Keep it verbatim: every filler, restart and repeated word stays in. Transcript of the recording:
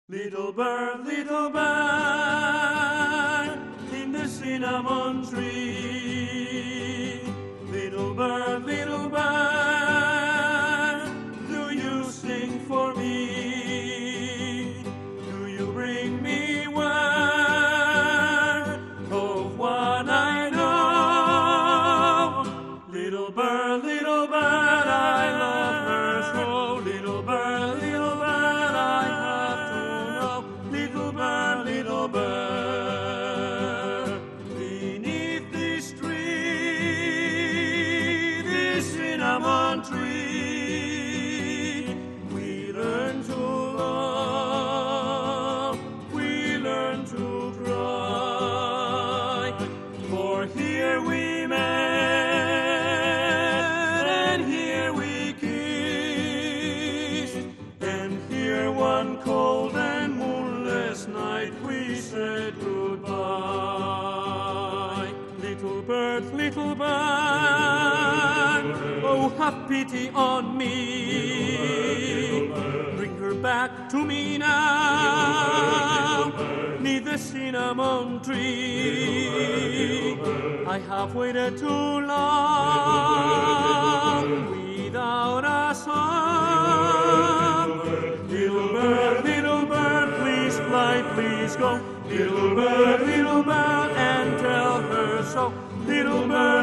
Little bird, little bird, in the cinnamon tree. Little bird, little bird, do you sing for me? Do you bring me word of what I know? Little bird, little bird, I love her so. Little bird, little bird, I have to know. Little bird, little bird, beneath this tree, this cinnamon tree, we learn to love, we learn to cry, for here we met, and here we kissed, and here one cold and moonless night we said goodbye. Little bird, little bird, oh, have pity on me. Bring her back to me now, neath the cinnamon tree. I have waited too long without a song. Little bird, little bird, please fly, please go. Little bird, little bird, and tell her so. Little bird,